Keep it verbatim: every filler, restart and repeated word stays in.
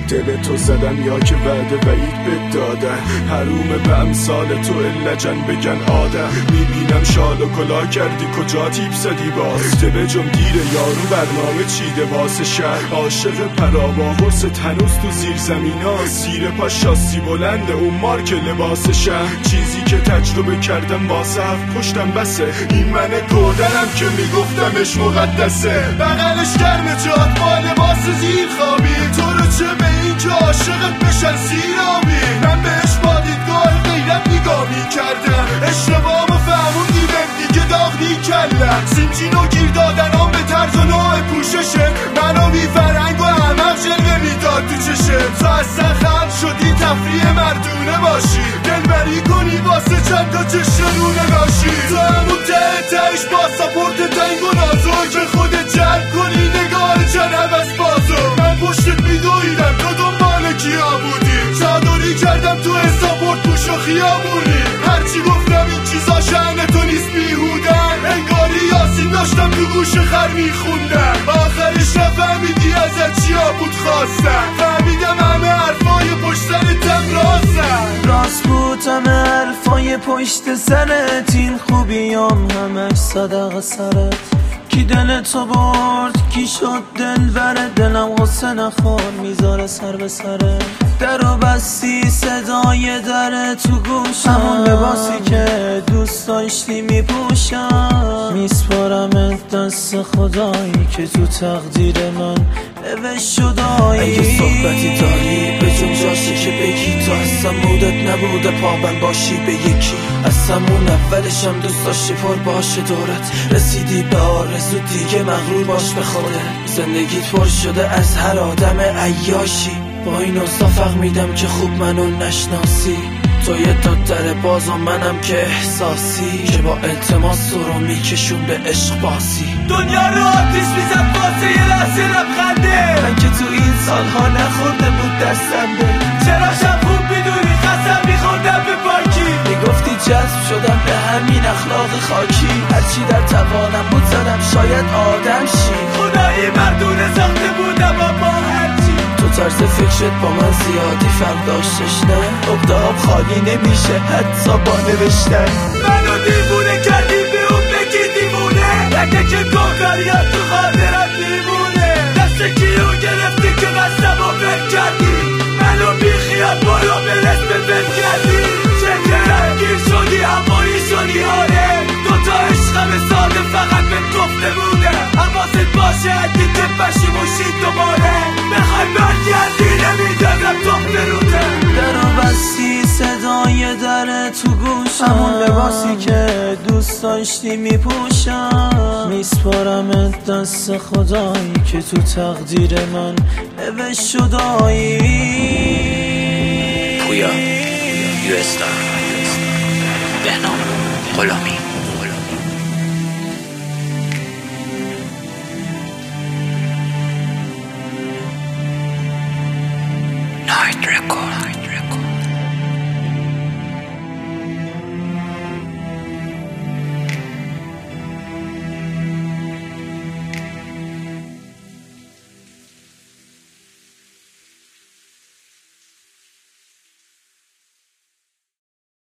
دل تو زدن یا که وعده وعید بد دادن، حرومه به امثال تو لجن بگن آدم. میبینم شال و کلا کردی کجا تیپ زدی باز، دبه جم دیره یارو برنامه چیده واسه شهر. عاشق پرابا حرست هنوز تو زیر زمین ها، زیر پا شاسی بلنده اون مارک لباس شهر. چیزی که تجربه کردم واسه هفت پشتم بسه، این من گودنم که میگفتمش مقدسه. بغلش گرمه جاد با لباس زیر خوابی، تو رو چه به این که عاشقت بشن سیرابی. من بهش با دیدگاه غیرت نگاه میکردم، اشتباهمو فهموندی بهم دیگه داغ میکردم. سیمچین و گیر دادن هم به طرز و نوع پوششه، منو بی فرنگ و احمق جلوه میداد تو چشه. تو اصلا خلق شدی تفریح مردونه باشی، دلبری کنی واسه چند تا چشنونه باشی. تو همون ته تهش با ساپورت تنگ و نازو که خودت جلب کنی نگاه چند عوض بازو. من پشتت میدویدم تو دنبال کیا بودی، چادری کردم تو ساپورت پوش و خیابونی. هرچی گفتم این چیزا شأن تو نیست بیهودن، انگاری یاسین داشتم تو گوش خر میخوندم. آخرش نفهمیدی ازت چیا بود خواستم، فهمیدم همه حرفای پشت سرتم راستن. راست بود همه حرفای پشت سرت، این خوبیام همش صدق سرت. کی دل تو برد کی شد دل بره، دلم غصه نخور میذاره سر به سره. در و بستی صدای در تو گوشم، همون لباسی که دوست داشتی میپوشم. میسپارمت دست خدایی که تو تقدیر من نوشت شدایی. اگه صحبتی داری به جون جاشی که بگی، تو اصلا مودت نبوده پابند باشی به یکی. از همون اولشم دوست داشتی پر باشه دورت، رسیدی به آرزو دیگه مغرور باش به خودت. زندگیت پر شده از هر آدم عیاشی، با این اوضاع فهمیدم که خوب منو نشناسی. تو یه تا در باز و منم که احساسی، که با التماس رو میکشون به عشق باسی. دنیا رو آتیش میزد واسه یه لحظه لبخنده، من که تو این سالها نخورده بود دستم به. چرا شب خوب میدونی قسم میخوردم به پاکی، میگفتی جذب شدم به همین اخلاق خاکی. هرچی در توانم بود زدم شاید آدم شی، خدایی مردونه ساخته بودم با هرچی. تو طرز فکرت با من زیادی فرق داشتش نه، عقده آب خالی نمیشه حتی با نوشتن. منو دیوونه کردی به اون بگی دیوونه، لگه که کوکاریات تو خاطرت میمونه. دست کیو گرفتی که بستم و فکر کردی، منو بیخیال برو برس به فکر کردی. چه درگیر شدی همایی شدی آره، دوتا عشقم ساده فقط به گفته بوده. حواست باشه اگه که بشی موشید دوباره، بخوای برگردی نمیدادم تو بروده. در و بستی صدای در تو گوشم، همون لباسی که دوست داشتی میپوشم. میسپارمت دست خدایی که تو تقدیر من نوشت شدایی. پویا یو استار بهنام غلامی.